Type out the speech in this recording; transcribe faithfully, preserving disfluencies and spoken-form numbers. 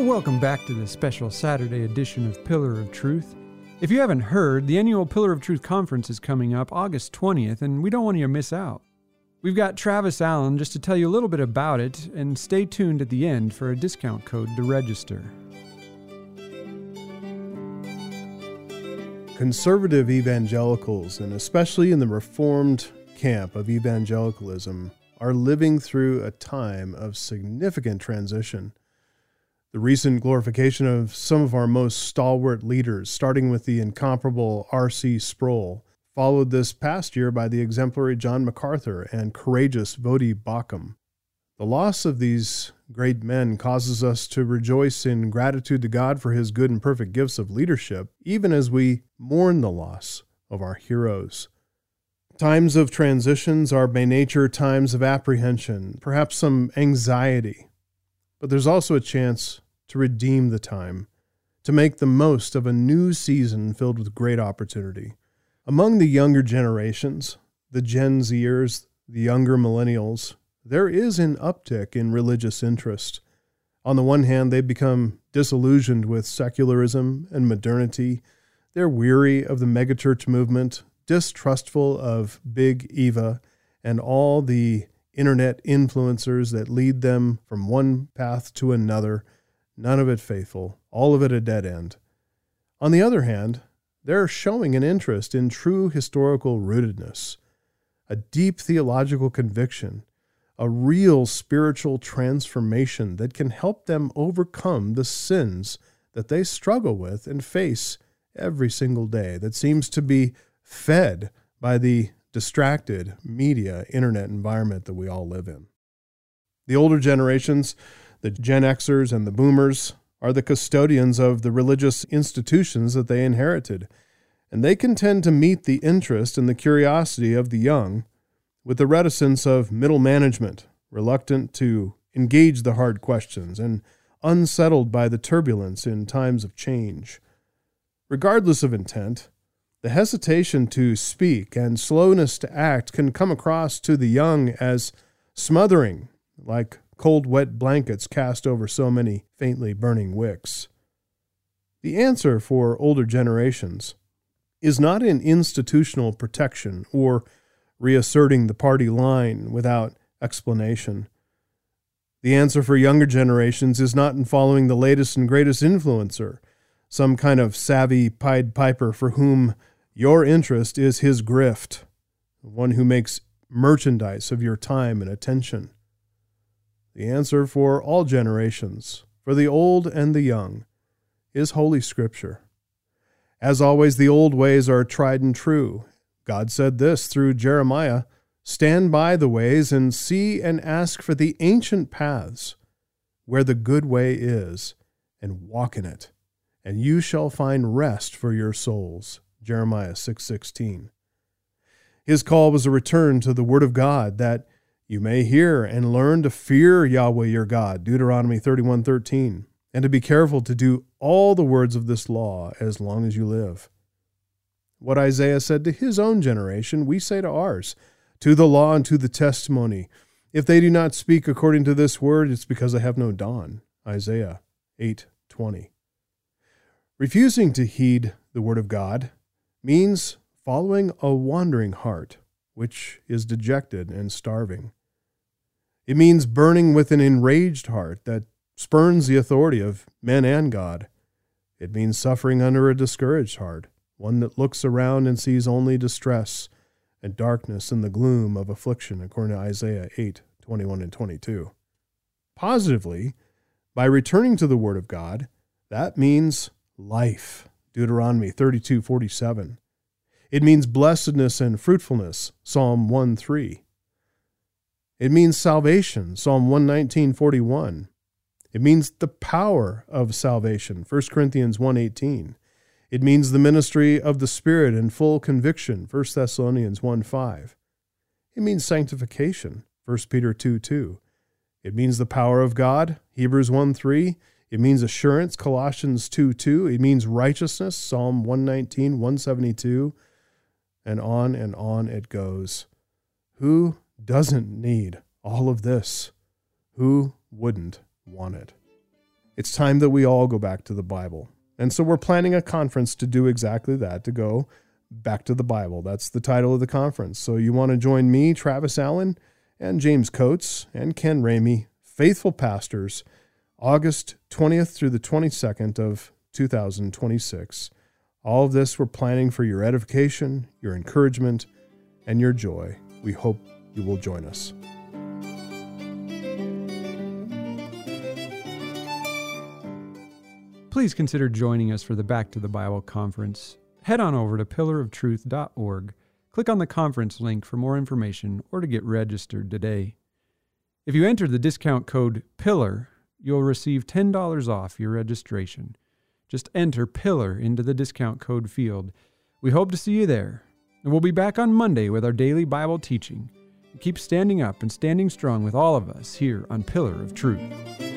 Well, welcome back to the special Saturday edition of Pillar of Truth. If you haven't heard, the annual Pillar of Truth conference is coming up August twentieth, and we don't want you to miss out. We've got Travis Allen just to tell you a little bit about it, and stay tuned at the end for a discount code to register. Conservative evangelicals, and especially in the Reformed camp of evangelicalism, are living through a time of significant transition. The recent glorification of some of our most stalwart leaders, starting with the incomparable R C Sproul, followed this past year by the exemplary John MacArthur and courageous Voddie Baucham. The loss of these great men causes us to rejoice in gratitude to God for his good and perfect gifts of leadership, even as we mourn the loss of our heroes. Times of transitions are by nature times of apprehension, perhaps some anxiety, but there's also a chance to redeem the time, to make the most of a new season filled with great opportunity. Among the younger generations, the Gen Zers, the younger millennials, there is an uptick in religious interest. On the one hand, they've become disillusioned with secularism and modernity. They're weary of the megachurch movement, distrustful of Big Eva and all the internet influencers that lead them from one path to another, none of it faithful, all of it a dead end. On the other hand, they're showing an interest in true historical rootedness, a deep theological conviction, a real spiritual transformation that can help them overcome the sins that they struggle with and face every single day, that seems to be fed by the distracted media, internet environment that we all live in. The older generations, the Gen Xers and the Boomers, are the custodians of the religious institutions that they inherited, and they can tend to meet the interest and the curiosity of the young with the reticence of middle management, reluctant to engage the hard questions and unsettled by the turbulence in times of change. Regardless of intent, the hesitation to speak and slowness to act can come across to the young as smothering, like cold, wet blankets cast over so many faintly burning wicks. The answer for older generations is not in institutional protection or reasserting the party line without explanation. The answer for younger generations is not in following the latest and greatest influencer, some kind of savvy Pied Piper for whom your interest is his grift, one who makes merchandise of your time and attention. The answer for all generations, for the old and the young, is Holy Scripture. As always, the old ways are tried and true. God said this through Jeremiah, "Stand by the ways and see and ask for the ancient paths where the good way is, and walk in it, and you shall find rest for your souls." Jeremiah six sixteen. His call was a return to the Word of God, that you may hear and learn to fear Yahweh your God, Deuteronomy thirty-one thirteen, and to be careful to do all the words of this law as long as you live. What Isaiah said to his own generation, we say to ours, to the law and to the testimony. If they do not speak according to this word, it's because they have no dawn. Isaiah eight twenty. Refusing to heed the word of God means following a wandering heart, which is dejected and starving. It means burning with an enraged heart that spurns the authority of men and God. It means suffering under a discouraged heart, one that looks around and sees only distress and darkness and the gloom of affliction, according to Isaiah eight twenty-one and twenty-two. Positively, by returning to the Word of God, that means life, Deuteronomy thirty-two forty-seven. It means blessedness and fruitfulness, Psalm one three. It means salvation, Psalm one nineteen forty-one. It means the power of salvation, First Corinthians one eighteen. It means the ministry of the Spirit in full conviction, First Thessalonians one five. It means sanctification, First Peter two two. It means the power of God, Hebrews one three. It means assurance, Colossians two two. It means righteousness, Psalm one nineteen, one seventy-two. And on and on it goes. Who doesn't need all of this? Who wouldn't want it? It's time that we all go back to the Bible. And so we're planning a conference to do exactly that, to go back to the Bible. That's the title of the conference. So you want to join me, Travis Allen, and James Coates, and Ken Ramey, faithful pastors, August twentieth through the twenty-second of two thousand twenty-six. All of this we're planning for your edification, your encouragement, and your joy. We hope you will join us. Please consider joining us for the Back to the Bible conference. Head on over to pillar of truth dot org. Click on the conference link for more information or to get registered today. If you enter the discount code PILLAR, you'll receive ten dollars off your registration. Just enter PILLAR into the discount code field. We hope to see you there. And we'll be back on Monday with our daily Bible teaching. Keep standing up and standing strong with all of us here on Pillar of Truth.